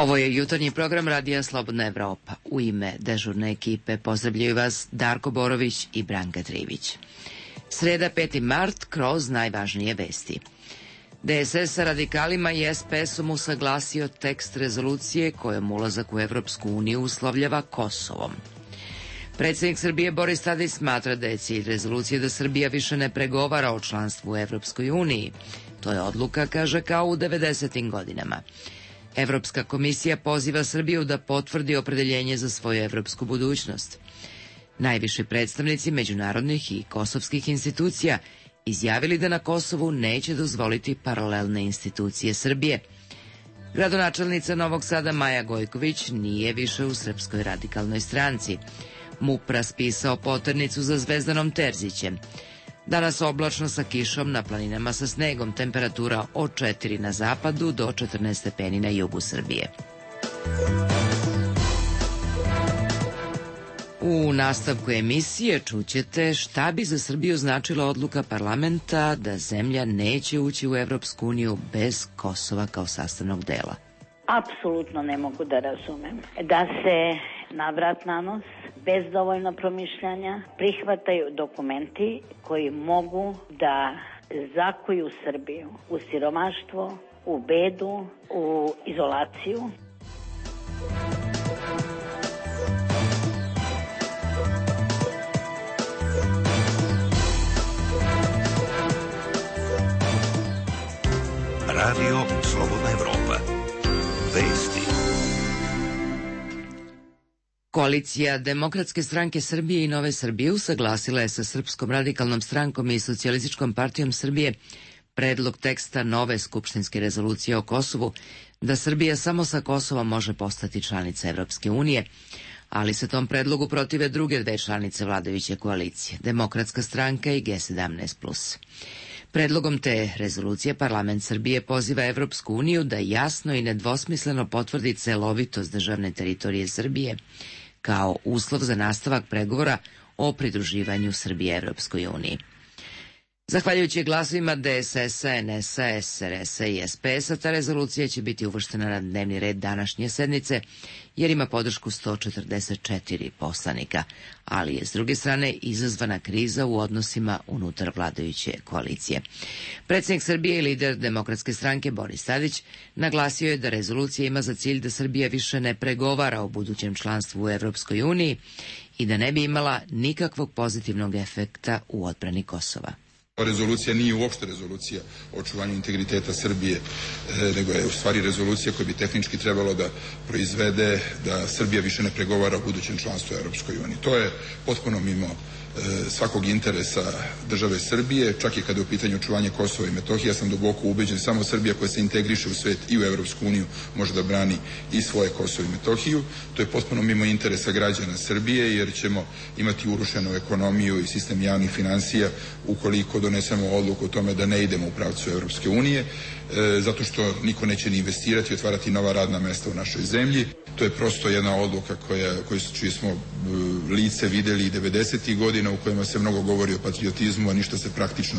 Ovo je jutarnji program Radija Slobodna Evropa. U ime dežurne ekipe pozdravljaju vas Darko Borović i Branka Trivić. Sreda 5. mart kroz najvažnije vesti. DSS sa radikalima i SPS-om usaglasio tekst rezolucije kojom ulazak u Evropsku uniju uslovljava Kosovom. Predsjednik Srbije Boris Tadić smatra da je cilj rezolucije da Srbija više ne pregovara o članstvu u Evropskoj uniji. To je odluka, kaže, kao u 90. godinama. Evropska komisija poziva Srbiju da potvrdi opredeljenje za svoju evropsku budućnost. Najviši predstavnici međunarodnih i kosovskih institucija izjavili da na Kosovu neće dozvoliti paralelne institucije Srbije. Gradonačelnica Novog Sada Maja Gojković nije više u Srpskoj radikalnoj stranci. MUP raspisao poternicu za Zvezdanom Terzićem. Danas oblačno sa kišom, na planinama sa snegom, temperatura od 4 na zapadu do 14 stepeni na jugu Srbije. U nastavku emisije čućete šta bi za Srbiju značila odluka parlamenta da zemlja neće ući u Evropsku uniju bez Kosova kao sastavnog dela. Apsolutno ne mogu da razumem da se na vrat na nos, bez dovoljno promišljanja, prihvataju dokumenti koji mogu da zakuju Srbiju u siromaštvo, u bedu, u izolaciju. Radio Slobodna Evropa. Vesti. Koalicija Demokratske stranke Srbije i Nove Srbije usaglasila je sa Srpskom radikalnom strankom i Socijalističkom partijom Srbije predlog teksta nove skupštinske rezolucije o Kosovu da Srbija samo sa Kosovom može postati članica Evropske unije, ali se tom predlogu protive druge dve članice vladajuće koalicije, Demokratska stranka i G17+. Predlogom te rezolucije parlament Srbije poziva Evropsku uniju da jasno i nedvosmisleno potvrdi celovitost državne teritorije Srbije kao uslov za nastavak pregovora o pridruživanju Srbije Evropskoj uniji. Zahvaljujući glasovima DSS-a, NS-a, SRS-a i SPS-a, ta rezolucija će biti uvrštena na dnevni red današnje sednice, jer ima podršku 144 poslanika, ali je s druge strane izazvana kriza u odnosima unutar vladajuće koalicije. Predsjednik Srbije i lider Demokratske stranke Boris Tadić naglasio je da rezolucija ima za cilj da Srbija više ne pregovara o budućem članstvu u Evropskoj uniji i da ne bi imala nikakvog pozitivnog efekta u odbrani Kosova. Rezolucija nije uopšte rezolucija o očuvanju integriteta Srbije, nego je u stvari rezolucija koja bi tehnički trebalo da proizvede da Srbija više ne pregovara o budućem članstvu u Europskoj uniji. To je potpuno mimo svakog interesa države Srbije, čak i kada je u pitanju očuvanje Kosova i Metohije. Ja sam duboko ubeđen, samo Srbija koja se integriše u svet i u Evropsku uniju može da brani i svoje Kosovo i Metohiju. To je potpuno mimo interesa građana Srbije, jer ćemo imati urušenu ekonomiju i sistem javnih finansija ukoliko donesemo odluku o tome da ne idemo u pravcu Evropske unije, zato što niko neće ni investirati i otvarati nova radna mesta u našoj zemlji. To je prosto jedna odluka čije smo lice videli i 90. godina, u kojima se mnogo govori o patriotizmu, a ništa se praktično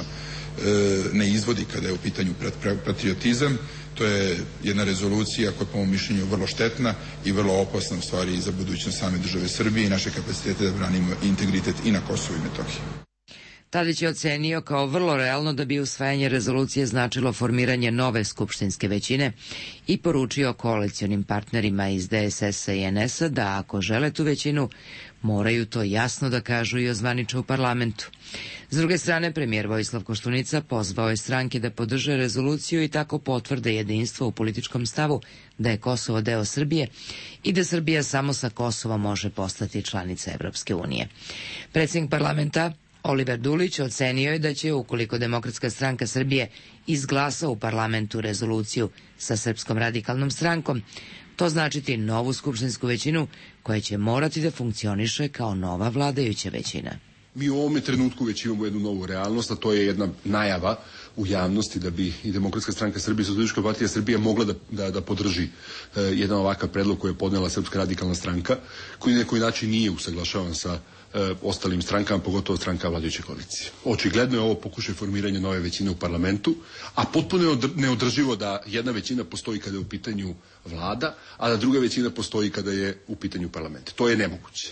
ne izvodi kada je u pitanju patriotizam. To je jedna rezolucija koja je po mom mišljenju vrlo štetna i vrlo opasna u stvari za budućnost same države Srbije i naše kapacitete da branimo integritet i na Kosovu i Metohiji. Tadić je ocenio kao vrlo realno da bi usvajanje rezolucije značilo formiranje nove skupštinske većine i poručio koalicionim partnerima iz DSS-a i NS-a da ako žele tu većinu, moraju to jasno da kažu i ozvaniče u parlamentu. S druge strane, premijer Vojislav Koštunica pozvao je stranke da podrže rezoluciju i tako potvrde jedinstvo u političkom stavu da je Kosovo deo Srbije i da Srbija samo sa Kosovom može postati članica Evropske unije. Predsjednik parlamenta Oliver Dulić ocenio je da će, ukoliko Demokratska stranka Srbije izglasa u parlamentu rezoluciju sa Srpskom radikalnom strankom, to značiti novu skupštinsku većinu koja će morati da funkcioniše kao nova vladajuća većina. Mi u ovome trenutku već imamo jednu novu realnost, a to je jedna najava u javnosti da bi i Demokratska stranka Srbije i Socijalistička partija Srbije mogla da podrži jedan ovakav predlog koji je podnela Srpska radikalna stranka, koji na neki način nije usaglašavan sa ostalim strankama, pogotovo strankama vladajuće koalicije. Očigledno je ovo pokušaj formiranja nove većine u parlamentu, a potpuno je neodrživo da jedna većina postoji kada je u pitanju vlada, a da druga većina postoji kada je u pitanju parlament. To je nemoguće.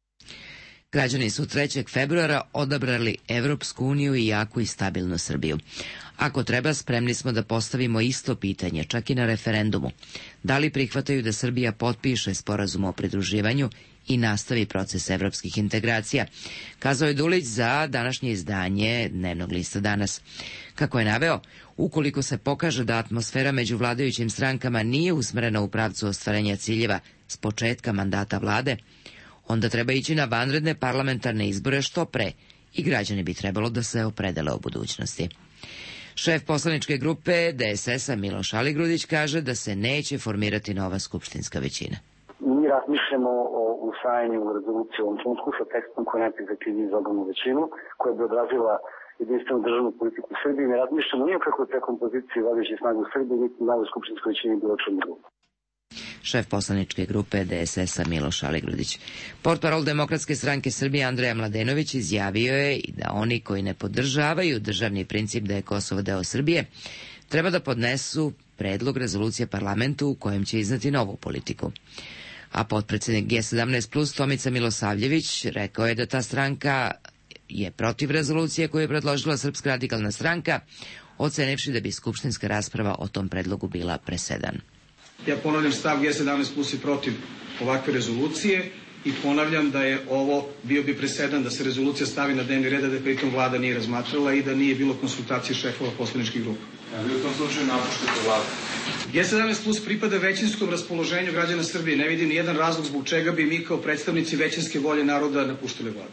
Građani su 3. februara odabrali Evropsku uniju i jaku i stabilnu Srbiju. Ako treba, spremni smo da postavimo isto pitanje, čak i na referendumu. Da li prihvataju da Srbija potpiše sporazum o pridruživanju i nastavi proces evropskih integracija, kazao je Dulić za današnje izdanje dnevnog lista Danas. Kako je naveo, ukoliko se pokaže da atmosfera među vladajućim strankama nije usmerena u pravcu ostvarenja ciljeva s početka mandata vlade, onda treba ići na vanredne parlamentarne izbore što pre i građani bi trebalo da se opredele o budućnosti. Šef poslaničke grupe DSS-a Miloš Aligrudić kaže da se neće formirati nova skupštinska većina. Mi razmišljamo o usvajanju rezolucije u ovom trenutku sa tekstom koji je najprihvatljiviji za ogromnu većinu, koja bi odrazila jedinstvenu državnu politiku u Srbiji. Ne razmišljamo nije kako te kompozicije vladajućih snaga u Srbiji, niti novoj skupštinskoj većini bilo čemu drugo. Šef poslaničke grupe DSS-a Miloš Aligrudić. Portparol Demokratske stranke Srbije Andreja Mladenović izjavio je i da oni koji ne podržavaju državni princip da je Kosovo deo Srbije treba da podnesu predlog rezolucije parlamentu u kojem će iznati novu politiku. A potpredsednik G17 plus Tomica Milosavljević rekao je da ta stranka je protiv rezolucije koju je predložila Srpska radikalna stranka, ocenivši da bi skupštinska rasprava o tom predlogu bila presedan. Ja ponavljam, stav G17 plus je protiv ovakve rezolucije i ponavljam da je ovo bio bi presedan da se rezolucija stavi na dnevni red, da je pritom vlada nije razmatrala i da nije bilo konsultacije šefova poslaničkih grupa. A vi u tom slučaju napuštate vladu? G17 plus pripada većinskom raspoloženju građana Srbije. Ne vidim nijedan razlog zbog čega bi mi kao predstavnici većinske volje naroda napuštali vladu.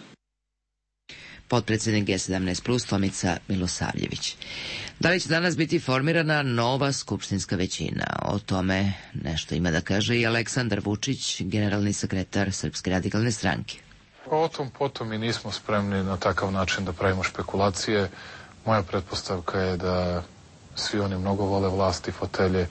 Potpredsednik G17 plus Tomica Milosavljević. Da li će danas biti formirana nova skupštinska većina? O tome nešto ima da kaže i Aleksandar Vučić, generalni sekretar Srpske radikalne stranke. O tom potom i nismo spremni na takav način da pravimo špekulacije. Moja pretpostavka je da svi oni mnogo vole vlast i fotelje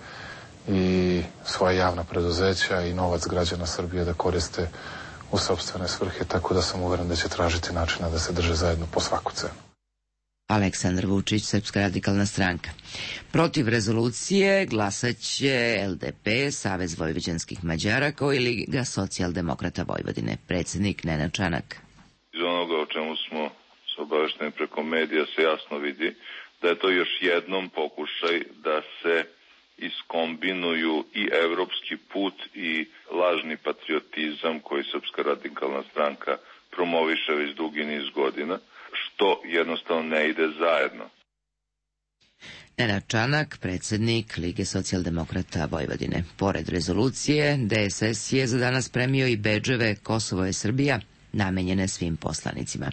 i svoja javna preduzeća i novac građana Srbije da koriste u sopstvene svrhe, tako da sam uveren da će tražiti načina da se drže zajedno po svaku cenu. Aleksandar Vučić, Srpska radikalna stranka. Protiv rezolucije glasaće LDP, Savez vojvođanskih Mađara, kao i Liga socijaldemokrata Vojvodine. Predsjednik Nenad Čanak. Iz onoga o čemu smo se obavešteni preko medija se jasno vidi da je to još jednom pokušaj da se iskombinuju i evropski put i lažni patriotizam koji Srpska radikalna stranka promoviše već dugi niz godina, što jednostavno ne ide zajedno. Nenad Čanak, predsjednik Lige socijaldemokrata Vojvodine. Pored rezolucije, DSS je za danas spremio i bedževe Kosovo je Srbija, namenjene svim poslanicima.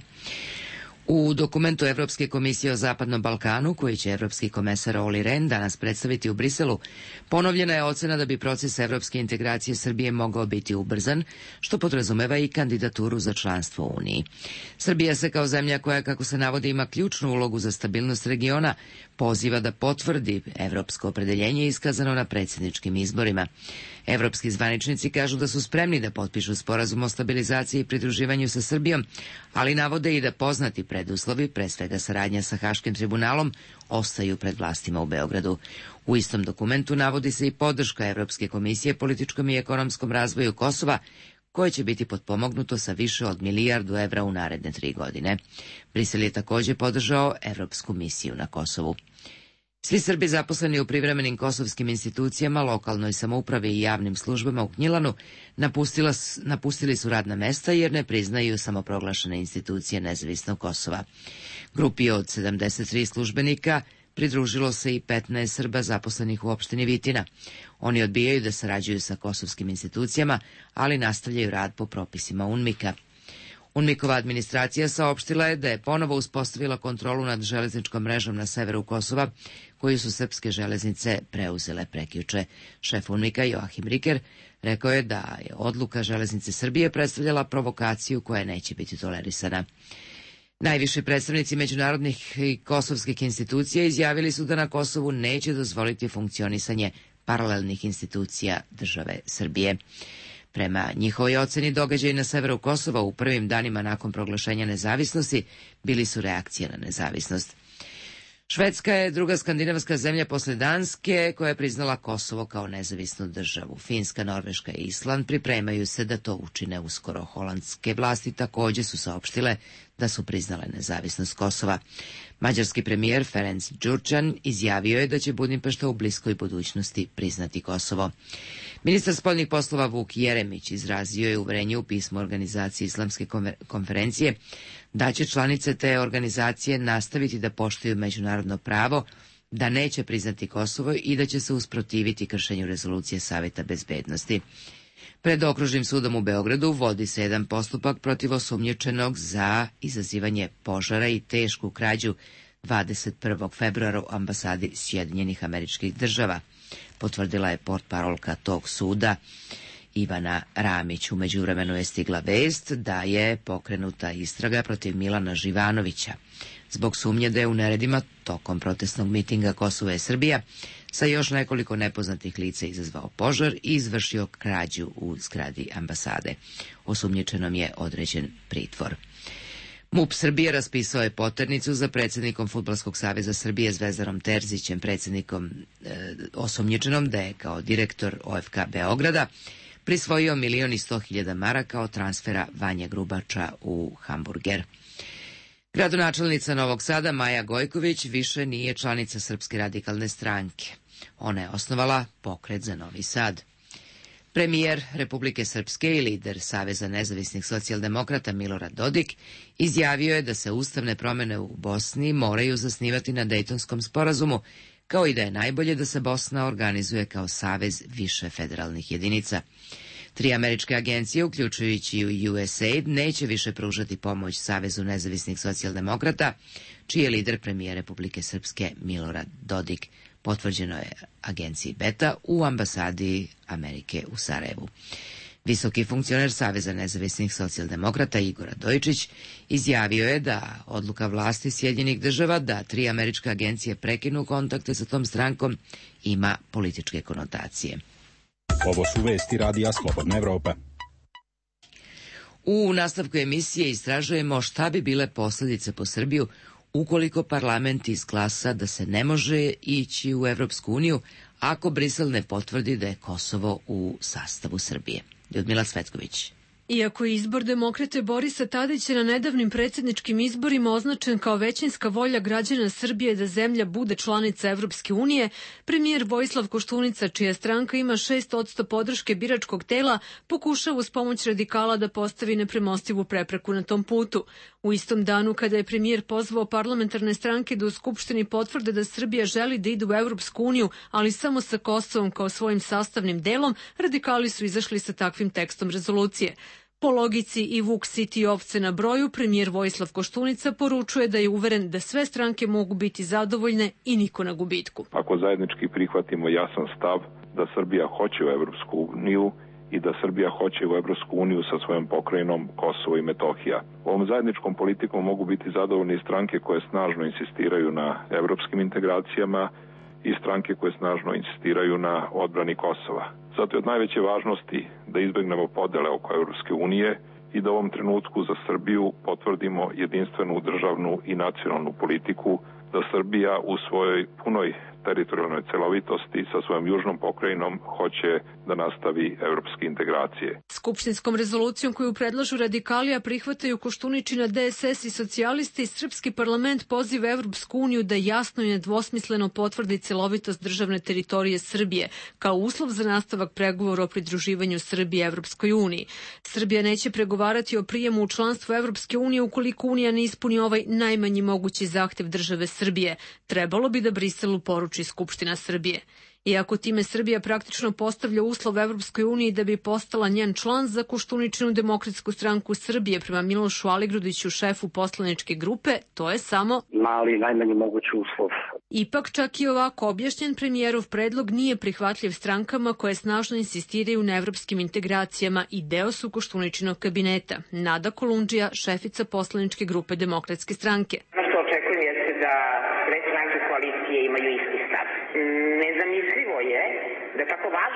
U dokumentu Evropske komisije o Zapadnom Balkanu, koji će evropski komesar Olli Rehn danas predstaviti u Briselu, ponovljena je ocena da bi proces evropske integracije Srbije mogao biti ubrzan, što podrazumeva i kandidaturu za članstvo u Uniji. Srbija se kao zemlja koja, kako se navodi, ima ključnu ulogu za stabilnost regiona, poziva da potvrdi evropsko opredeljenje iskazano na predsjedničkim izborima. Evropski zvaničnici kažu da su spremni da potpišu sporazum o stabilizaciji i pridruživanju sa Srbijom, ali navode i da poznati preduslovi, pre svega saradnja sa Haškim tribunalom, ostaju pred vlastima u Beogradu. U istom dokumentu navodi se i podrška Evropske komisije političkom i ekonomskom razvoju Kosova, koje će biti potpomognuto sa više od 1 milijardu evra u naredne 3 godine. Brisel je također podržao Evropsku misiju na Kosovu. Svi Srbi zaposleni u privremenim kosovskim institucijama, lokalnoj samoupravi i javnim službama u Gnjilanu napustili su radna mesta jer ne priznaju samoproglašene institucije nezavisnog Kosova. Grupi od 73 službenika pridružilo se i 15 Srba zaposlenih u opštini Vitina. Oni odbijaju da sarađuju sa kosovskim institucijama, ali nastavljaju rad po propisima UNMIK-a. UNMIK-ova administracija saopštila je da je ponovo uspostavila kontrolu nad železničkom mrežom na severu Kosova, koju su srpske železnice preuzele prekjuče. Šef UNMIK-a Joachim Riker rekao je da je odluka Železnice Srbije predstavljala provokaciju koja neće biti tolerisana. Najviši predstavnici međunarodnih i kosovskih institucija izjavili su da na Kosovu neće dozvoliti funkcionisanje paralelnih institucija države Srbije. Prema njihovoj oceni, događaji na severu Kosova u prvim danima nakon proglašenja nezavisnosti bili su reakcija na nezavisnost. Švedska je druga skandinavska zemlja posle Danske koja je priznala Kosovo kao nezavisnu državu. Finska, Norveška i Island pripremaju se da to učine uskoro. Holandske vlasti takođe su saopštile da su priznale nezavisnost Kosova. Mađarski premijer Ferenc Đurđan izjavio je da će Budimpešta u bliskoj budućnosti priznati Kosovo. Ministar spoljnih poslova Vuk Jeremić izrazio je uverenje u pismu organizacije Islamske konferencije da će članice te organizacije nastaviti da poštuju međunarodno pravo, da neće priznati Kosovo i da će se usprotiviti kršenju rezolucije Saveta bezbednosti. Pred okružnim sudom u Beogradu vodi se jedan postupak protiv osumnjičenog za izazivanje požara i tešku krađu 21. februara u ambasadi Sjedinjenih Američkih Država, potvrdila je portparolka tog suda Ivana Ramić. U međuvremenu je stigla vest da je pokrenuta istraga protiv Milana Živanovića zbog sumnje da je u neredima tokom protestnog mitinga Kosovo je Srbija sa još nekoliko nepoznatih lica izazvao požar i izvršio krađu u zgradi ambasade. Osumnjičenom je određen pritvor. MUP Srbije raspisao je poternicu za predsjednikom Fudbalskog saveza Srbije Zvezdarom Terzićem, predsjednikom osumnjičenom da je kao direktor OFK Beograda prisvojio 1.100.000 maraka od transfera Vanje Grubača u Hamburger. Gradonačelnica Novog Sada Maja Gojković više nije članica Srpske radikalne stranke. Ona je osnovala Pokret za Novi Sad. Premijer Republike Srpske i lider Saveza nezavisnih socijaldemokrata Milorad Dodik izjavio je da se ustavne promjene u Bosni moraju zasnivati na Dejtonskom sporazumu, kao i da je najbolje da se Bosna organizuje kao savez više federalnih jedinica. 3 američke agencije, uključujući i USAID, neće više pružati pomoć Savezu nezavisnih socijaldemokrata, čiji je lider premijer Republike Srpske Milorad Dodik. Potvrđeno je agenciji Beta u ambasadi Amerike u Sarajevu. Visoki funkcioner Saveza nezavisnih socijaldemokrata Igor Radojčić izjavio je da odluka vlasti Sjedinjenih Država da 3 američke agencije prekinu kontakte sa tom strankom ima političke konotacije. Ovo su vesti Radija Slobodna Evropa. U nastavku emisije istražujemo šta bi bile posljedice po Srbiju ukoliko parlament izglasa da se ne može ići u Evropsku uniju ako Brisel ne potvrdi da je Kosovo u sastavu Srbije. Ljudmila Svetković. Iako je izbor demokrate Borisa Tadića na nedavnim predsjedničkim izborima označen kao većinska volja građana Srbije da zemlja bude članica Evropske unije, premijer Vojislav Koštunica, čija stranka ima 6% podrške biračkog tela, pokušava uz pomoć radikala da postavi nepremostivu prepreku na tom putu. U istom danu kada je premijer pozvao parlamentarne stranke da u Skupštini potvrde da Srbija želi da ide u Evropsku uniju, ali samo sa Kosovom kao svojim sastavnim delom, radikali su izašli sa takvim tekstom rezolucije. Po logici i vuk siti ovce na broju, premijer Vojislav Koštunica poručuje da je uveren da sve stranke mogu biti zadovoljne i niko na gubitku. Ako zajednički prihvatimo jasan stav da Srbija hoće u Evropsku uniju i da Srbija hoće u Evropsku uniju sa svojom pokrajinom Kosovo i Metohija. Ovom zajedničkom politikom mogu biti zadovoljne stranke koje snažno insistiraju na evropskim integracijama i stranke koje snažno insistiraju na odbrani Kosova. Zato je od najveće važnosti da izbegnemo podele oko Evropske unije i da u ovom trenutku za Srbiju potvrdimo jedinstvenu državnu i nacionalnu politiku, da Srbija u svojoj punoj teritorijalnoj celovitosti sa svojom južnom pokrajinom hoće da nastavi evropske integracije. Skupštinskom rezolucijom koju predlažu radikali, a prihvataju Koštuničina DSS i socijalisti, srpski parlament poziva Evropsku uniju da jasno i nedvosmisleno potvrdi celovitost državne teritorije Srbije kao uslov za nastavak pregovora o pridruživanju Srbije Evropskoj uniji. Srbija neće pregovarati o prijemu u članstvo Evropske unije ukoliko Unija ne ispuni ovaj najmanji mogući zahtev države Srbije. Trebalo bi da Briselu poruči Skupština Srbije. Iako time Srbija praktično postavlja uslov Evropskoj uniji da bi postala njen član, za Koštuničinu Demokratsku stranku Srbije prema Milošu Aligrudiću, šefu poslaničke grupe, to je samo mali, najmanji mogući uslov. Ipak, čak i ovako objašnjen, premijerov predlog nije prihvatljiv strankama koje snažno insistiraju na evropskim integracijama i deo su Koštuničinog kabineta. Nada Kolundžija, šefica poslaničke grupe Demokratske stranke. Ono što očekujem jeste da sve stranke koalicije imaju isti stav. Nezamislivo je da tako važna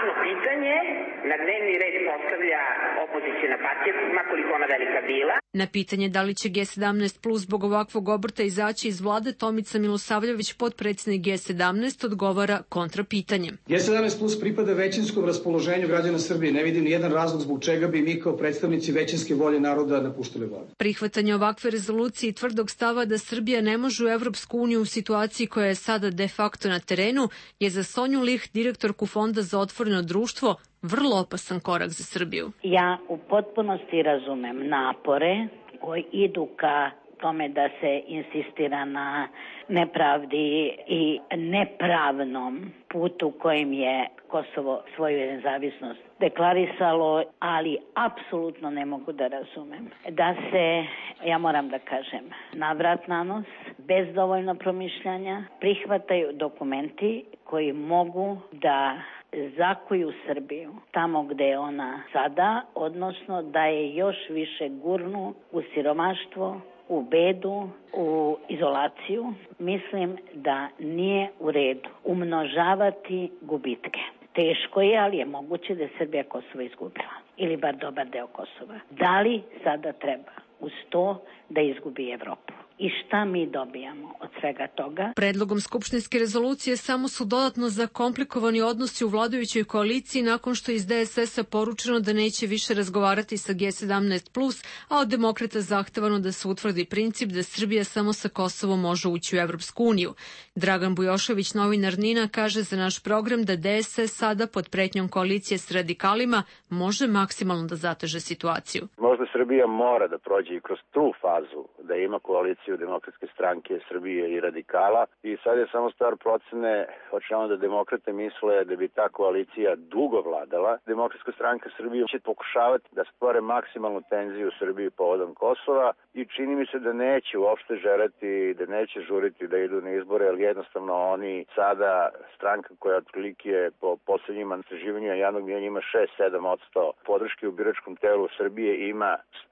važno pitanje na dnevni red postavlja opoziciona partija, makoliko ona velika bila. Na pitanje da li će G17 plus zbog ovakvog obrta izaći iz vlade, Tomica Milosavljević, potpredsjednik G17, odgovara kontrapitanjem. G17 plus pripada većinskom raspoloženju građana Srbije. Ne vidim nijedan razlog zbog čega bi mi kao predstavnici većinske volje naroda napuštali vladu. Prihvatanje ovakve rezolucije i tvrdog stava da Srbija ne može u Evropsku uniju u situaciji koja je sada de facto na terenu je za Sonju Lih, direktorku Fonda za otvoreno društvo, vrlo opasan korak za Srbiju. Ja u potpunosti razumem napore koji idu ka tome da se insistira na nepravdi i nepravnom putu kojim je Kosovo svoju nezavisnost deklarisalo, ali apsolutno ne mogu da razumem da se, ja moram da kažem, na vrat na nos, bez dovoljno promišljanja, prihvataju dokumenti koji mogu da zakuju Srbiju tamo gde je ona sada, odnosno da je još više gurnu u siromaštvo, u bedu, u izolaciju. Mislim da nije u redu umnožavati gubitke. Teško je, ali je moguće da je Srbija Kosovo izgubila. Ili bar dobar deo Kosova. Da li sada treba uz to da izgubi Evropu? I šta mi dobijamo od svega toga? Predlogom skupštinske rezolucije samo su dodatno zakomplikovani odnosi u vladajućoj koaliciji nakon što iz DSS-a poručeno da neće više razgovarati sa G17+, a od demokrata zahtevano da se utvrdi princip da Srbija samo sa Kosovom može ući u Evropsku uniju. Dragan Bujošević, novinar NIN-a, kaže za naš program da DSS sada pod pretnjom koalicije s radikalima može maksimalno da zateže situaciju. Možda Srbija mora da prođe i kroz tu fazu, da ima koaliciju Demokratske stranke Srbije i radikala i sad je samo stvar procene hoće da demokrate misle da bi ta koalicija dugo vladala. Demokratska stranka Srbije će pokušavati da stvore maksimalnu tenziju u Srbiji povodom Kosova i čini mi se da neće uopšte želeti, da neće žuriti da idu na izbore, jer jednostavno oni sada, stranka koja otprilike po poslednjim istraživanjima javnog mnijenja ima 6-7% podrške u biračkom telu Srbije i ima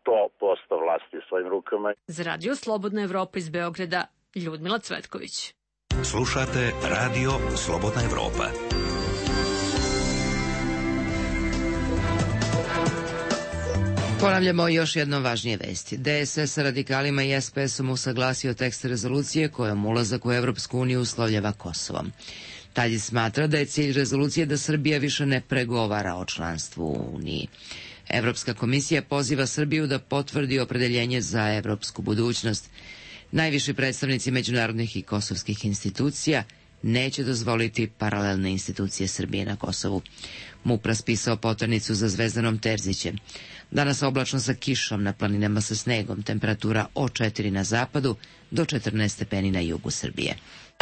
100% vlasti u svojim rukama. Za Radio Slobodna Evropa iz Beograda, Ljudmila Cvetković. Slušate Radio Slobodna Evropa. Ponavljamo još jednom važnije vesti. DSS sa radikalima i SPS-om usaglasio tekst rezolucije kojom ulazak u Evropsku uniju uslovljava Kosovom. Tadić smatra da je cilj rezolucije da Srbija više ne pregovara o članstvu u Uniji. Evropska komisija poziva Srbiju da potvrdi opredeljenje za evropsku budućnost. Najviši predstavnici međunarodnih i kosovskih institucija neće dozvoliti paralelne institucije Srbije na Kosovu. MUP raspisao poternicu za Zvezdanom Terzićem. Danas oblačno sa kišom, na planinama sa snegom, temperatura od 4 na zapadu do 14 stepeni na jugu Srbije.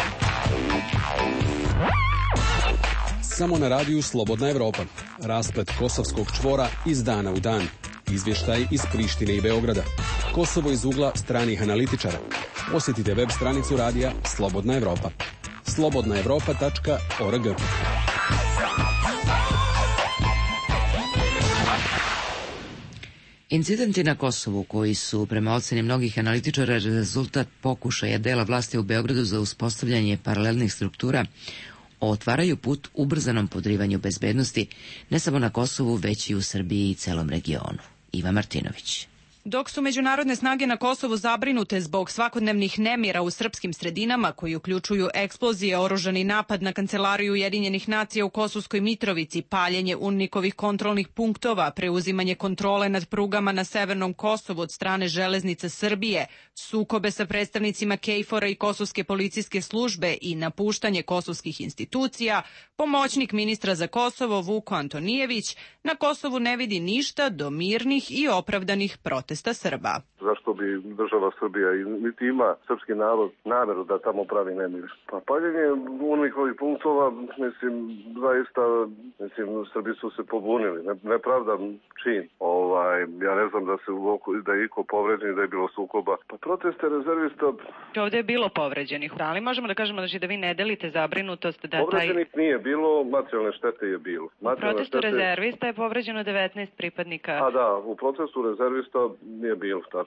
Samo na radiju Slobodna Evropa. Rasplet kosovskog čvora iz dana u dan. Izvještaj iz Prištine i Beograda. Kosovo iz ugla stranih analitičara. Posjetite web stranicu radija Slobodna Evropa. slobodnaevropa.org. Incidenti na Kosovu, koji su prema oceni mnogih analitičara rezultat pokušaja dela vlasti u Beogradu za uspostavljanje paralelnih struktura, otvaraju put ubrzanom podrivanju bezbednosti ne samo na Kosovu, već i u Srbiji i celom regionu. Iva Martinović. Dok su međunarodne snage na Kosovu zabrinute zbog svakodnevnih nemira u srpskim sredinama koji uključuju eksplozije, oružani napad na kancelariju Ujedinjenih nacija u Kosovskoj Mitrovici, paljenje UNMIK-ovih kontrolnih punktova, preuzimanje kontrole nad prugama na severnom Kosovu od strane Železnica Srbije, sukobe sa predstavnicima KFOR-a i Kosovske policijske službe i napuštanje kosovskih institucija, pomoćnik ministra za Kosovo Vuko Antonijević na Kosovu ne vidi ništa do mirnih i opravdanih protesta Srba. Zašto bi država Srbija niti ima srpski narod nameru da tamo pravi nemir? Pa paljenje UNMIK-ovih punktova, mislim, zaista, Srbi su se pobunili. Nepravdan čin. Ja ne znam da je iko povređen, da je bilo sukoba. Pa proteste rezervista... Ovde je bilo povređenih. Da li možemo da kažemo da vi ne delite zabrinutost da povređenih nije bilo, materijalne štete je bilo. U protestu rezervista je povređeno 19 pripadnika. A da, u protestu rezervista nije bilo, tačno.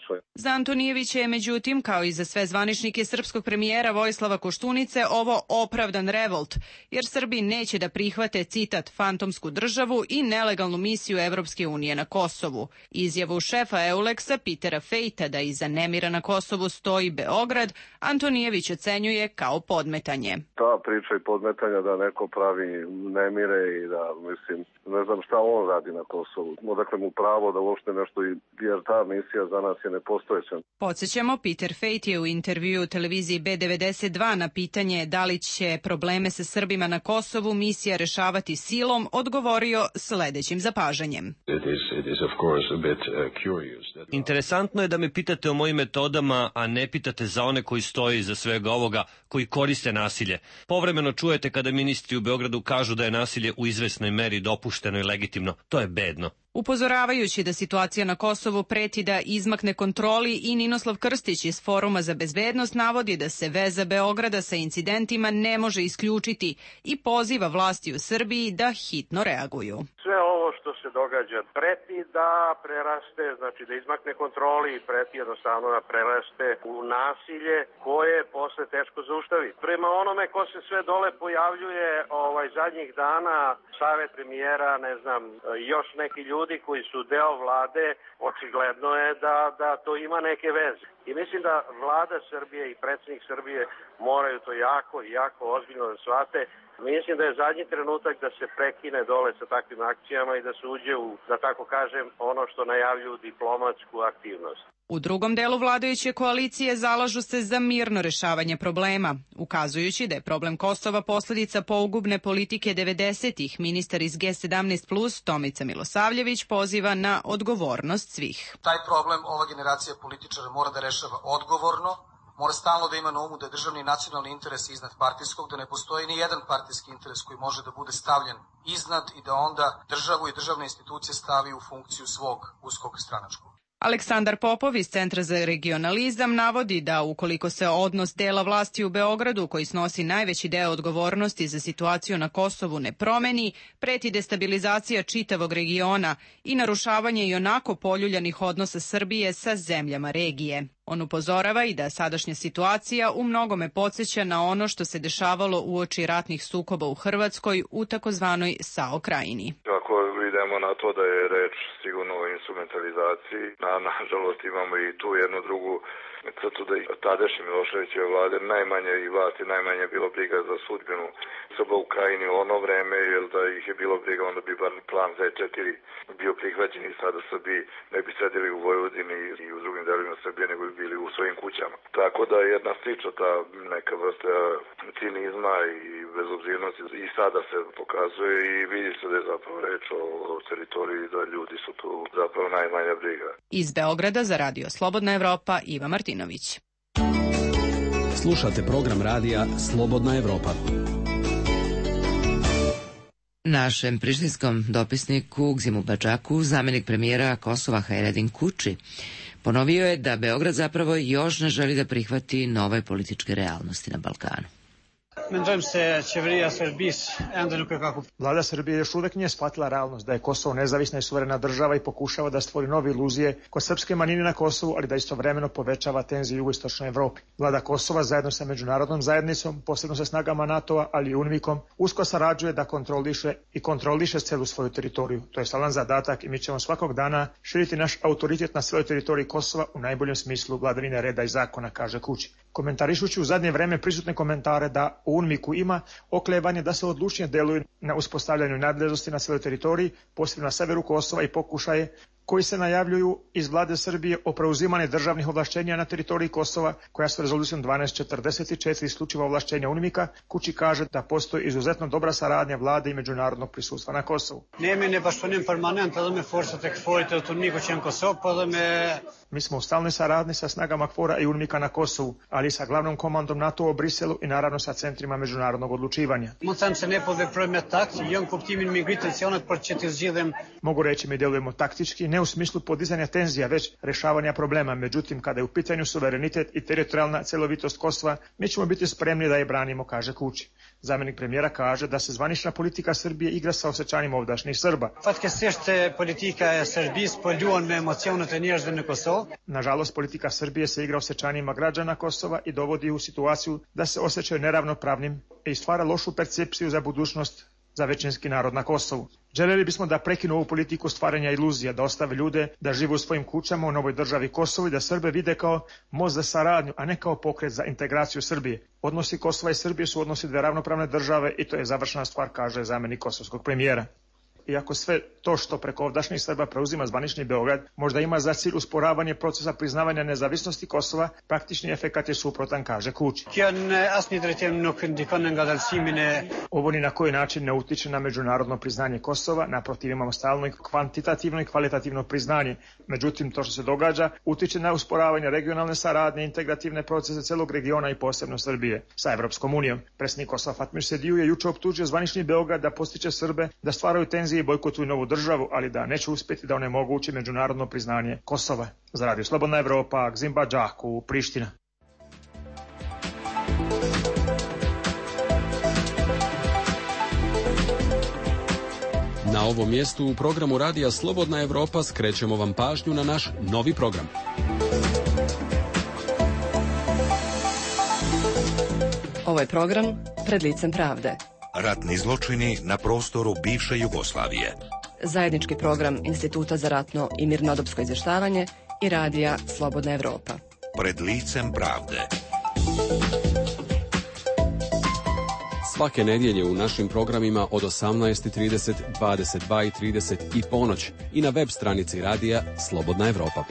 tačno je. Za Antonijevića je međutim, kao i za sve zvaničnike srpskog premijera Vojislava Koštunice, ovo opravdan revolt, jer Srbi neće da prihvate, citat, fantomsku državu i nelegalnu misiju Evropske unije na Kosovu. Izjavu šefa Euleksa Petera Fejta da iza nemira na Kosovu stoji Beograd, Antonijević ocenjuje kao podmetanje. Ta priča i podmetanja da neko pravi nemire i da, mislim, ne znam šta on radi na Kosovu. Odakle mu pravo da uopšte nešto, jer ta misija za nas je nepostojeća. Podsjećamo, Peter Fejt je u intervjuu televiziji B92 na pitanje da li će probleme sa Srbima na Kosovu misija rešavati silom odgovorio sledećim zapažanjem. Interesantno je da me pitate o mojim metodama, a ne pitate za one koji stoje iza svega ovoga, koji koriste nasilje. Povremeno čujete kada ministri u Beogradu kažu da je nasilje u izvesnoj meri dopušteno i legitimno. To je bedno. Upozoravajući da situacija na Kosovu preti da izmakne kontroli, i Ninoslav Krstić iz Foruma za bezbednost navodi da se veza Beograda sa incidentima ne može isključiti i poziva vlasti u Srbiji da hitno reaguju. Sve ovo što se događa preti da preraste, znači da izmakne kontroli i preti jednostavno da preraste u nasilje koje je posle teško zaustaviti. Prema onome ko se sve dole pojavljuje zadnjih dana, savet premijera, ne znam, još neki ljudi koji su deo vlade, očigledno je da to ima neke veze. I mislim da vlada Srbije i predsjednik Srbije moraju to jako ozbiljno da shvate. Mislim da je zadnji trenutak da se prekine dole sa takvim akcijama i da se uđe u, da tako kažem, ono što najavljuju diplomatsku aktivnost. U drugom delu vladajuće koalicije zalažu se za mirno rešavanje problema, ukazujući da je problem Kosova posledica pogubne politike 90-ih. Ministar iz G17+, Tomica Milosavljević, poziva na odgovornost svih. Taj problem ova generacija političara mora da rešava odgovorno, mora stalno da ima na umu da je državni i nacionalni interes iznad partijskog, da ne postoji ni jedan partijski interes koji može da bude stavljen iznad i da onda državu i državne institucije stavi u funkciju svog uskog stranačkog. Aleksandar Popov iz Centra za regionalizam navodi da ukoliko se odnos dela vlasti u Beogradu, koji snosi najveći deo odgovornosti za situaciju na Kosovu, ne promeni, preti destabilizacija čitavog regiona i narušavanje i onako poljuljanih odnosa Srbije sa zemljama regije. On upozorava i da sadašnja situacija u mnogome podsjeća na ono što se dešavalo uoči ratnih sukoba u Hrvatskoj u takozvanoj SAO krajini. Ako idemo na to da je reč sigurno o instrumentalizaciji, nažalost imamo i tu jednu drugu crtu da i tadašnje Miloševićeve vlade najmanje i vlasti najmanje bilo briga za sudbinu Srba u krajini u ono vreme, jer da ih je bilo briga onda bi bar plan Z4 bio prihvaćen i sada Srbi ne bi sedeli u Vojvodini i u drugim delovima Srbije, nego bi bili u svojim kućama. Tako da je jedna slična ta neka vrsta cinizma i bezobzirnosti i sada se pokazuje i vidi se da je zapravo reč o teritoriji, da ljudi su tu zapravo najmanja briga. Iz Beograda za Radio Slobodna Evropa, Iva Martinović. Slušate program radija Slobodna Evropa. Našem prištinskom dopisniku Gzimu Badžaku zamenik premijera Kosova Hajredin Kuči ponovio je da Beograd zapravo još ne želi da prihvati nove političke realnosti na Balkanu. Vlada Srbije još uvek nije shvatila realnost da je Kosovo nezavisna i suverena država i pokušava da stvori nove iluzije kod srpske manjine na Kosovu, ali da istovremeno povećava tenzije u jugoistočnoj Evropi. Vlada Kosova zajedno sa međunarodnom zajednicom, posebno sa snagama NATO-a, ali i UNMIK-om, usko sarađuje da kontroliše celu svoju teritoriju. To je stalan zadatak i mi ćemo svakog dana širiti naš autoritet na svojoj teritoriji Kosova u najboljem smislu vladavine reda i zakona, kaže Kuči. Komentarišući u zadnje vreme prisutne komentare da u UNMIK-u ima oklevanje da se odlučnije deluju na uspostavljanju nadležnosti na svojoj teritoriji, posebno na severu Kosova, i pokušaje koji se najavljuju iz vlade Srbije o preuzimanju državnih ovlašćenja na teritoriji Kosova, koja su rezolucijom 1244 isključiva ovlašćenja UNMIK-a. Kuči kaže da postoji izuzetno dobra saradnja vlade i međunarodnog prisustva na Kosovu. Mi smo u stalnoj saradnji sa snagama KFOR-a i UNMIK-a na Kosovu, ali i sa glavnom komandom NATO u Briselu i naravno sa centrima međunarodnog odlučivanja. Mogu reći, mi delujemo taktički, ne u smislu podizanja tenzija, već rešavanja problema. Međutim, kada je u pitanju suverenitet i teritorijalna celovitost Kosova, mi ćemo biti spremni da je branimo, kaže Kuči. Zamenik premijera kaže da se zvanična politika Srbije igra sa osjećanjem ovdašnjih Srba. Fatkeqësisht politika e Serbisë po luan me emocionet e njerëzve në Kosovë. Nažalost, politika Srbije se igra osjećanjima građana Kosova i dovodi u situaciju da se osjećaju neravnopravnim i stvara lošu percepciju za budućnost za većinski narod na Kosovu. Željeli bismo da prekinu ovu politiku stvaranja iluzija, da ostave ljude da žive u svojim kućama u novoj državi Kosovo i da Srbe vide kao most za saradnju, a ne kao pokret za integraciju Srbije. Odnosi Kosova i Srbije su odnosi dve ravnopravne države i to je završena stvar, kaže zamenik kosovskog premijera. Iako sve to što preko ovdašnjih Srba preuzima zvanični Beograd možda ima za cilj usporavanje procesa priznavanja nezavisnosti Kosova, praktični efekat je suprotan, kaže Kuči. Ovo ni na koji način ne utiče na međunarodno priznanje Kosova, naprotiv imamo stalno i kvantitativno i kvalitativno priznanje. Međutim, to što se događa utiče na usporavanje regionalne saradnje, integrativne procese celog regiona i posebno Srbije sa Evropskom unijom. Predsjednik Kosova Fatmir Sediju je juče optužio zvanični Beograd da postiče Srbe da stvaraju tenzije i bojkotuju novu državu, ali da neće uspjeti da onemogući međunarodno priznanje Kosova. Za Radio Slobodna Evropa, Gzimba Džaku, Priština. Na ovom mjestu u programu Radija Slobodna Evropa skrećemo vam pažnju na naš novi program. Ovo je program Pred licem pravde. Ratni zločini na prostoru bivše Jugoslavije. Zajednički program Instituta za ratno i mirnodopsko izvještavanje i Radija Slobodna Evropa. Pred licem pravde. Svake nedjelje u našim programima od 18:30, 22:30 i ponoć i na web stranici Radija Slobodna Evropa.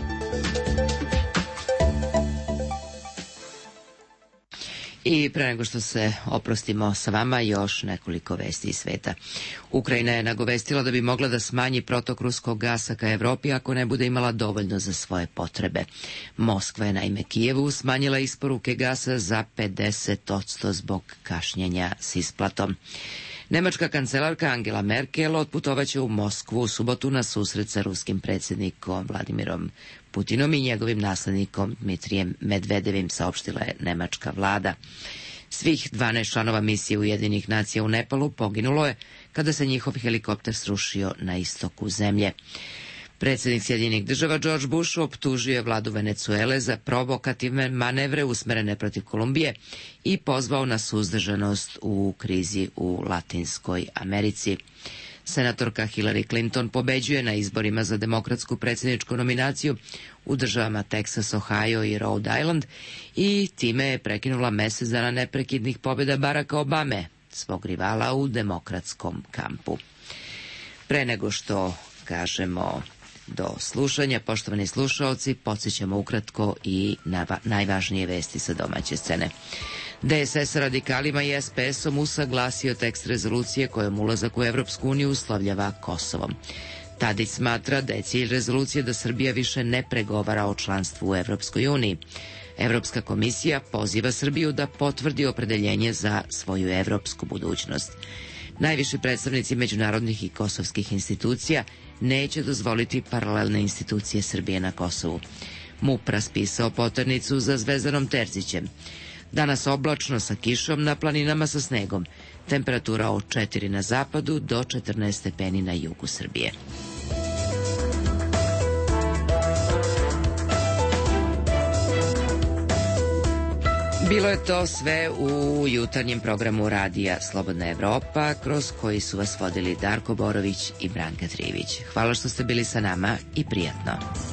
I pre nego što se oprostimo sa vama, još nekoliko vesti iz sveta. Ukrajina je nagovestila da bi mogla da smanji protok ruskog gasa ka Evropi ako ne bude imala dovoljno za svoje potrebe. Moskva je naime Kijevu smanjila isporuke gasa za 50% zbog kašnjenja s isplatom. Nemačka kancelarka Angela Merkel otputovaće u Moskvu u subotu na susret sa ruskim predsjednikom Vladimirom Putinom i njegovim naslednikom Dmitrijem Medvedevim, saopštila je nemačka vlada. Svih 12 članova misije Ujedinjenih nacija u Nepalu poginulo je kada se njihov helikopter srušio na istoku zemlje. Predsjednik Sjedinjenih država George Bush optužio je vladu Venecuele za provokativne manevre usmerene protiv Kolumbije i pozvao na suzdržanost u krizi u Latinskoj Americi. Senatorka Hillary Clinton pobeđuje na izborima za demokratsku predsjedničku nominaciju u državama Texas, Ohio i Rhode Island i time je prekinula mesec dana neprekidnih pobjeda Baracka Obame, svog rivala u demokratskom kampu. Pre nego što kažemo do slušanja, poštovani slušaoci, podsjećamo ukratko i na najvažnije vesti sa domaće scene. DSS radikalima i SPS-om usaglasio tekst rezolucije kojom ulazak u Evropsku uniju uslovljava Kosovom. Tadić smatra da je cilj rezolucije da Srbija više ne pregovara o članstvu u Evropskoj uniji. Evropska komisija poziva Srbiju da potvrdi opredeljenje za svoju evropsku budućnost. Najviši predstavnici međunarodnih i kosovskih institucija neće dozvoliti paralelne institucije Srbije na Kosovu. MUP raspisao poternicu za Zvezdanom Terzićem. Danas oblačno sa kišom, na planinama sa snegom. Temperatura od 4 na zapadu do 14 stepeni na jugu Srbije. Bilo je to sve u jutarnjem programu Radija Slobodna Evropa, kroz koji su vas vodili Darko Borović i Branka Trivić. Hvala što ste bili sa nama i prijatno.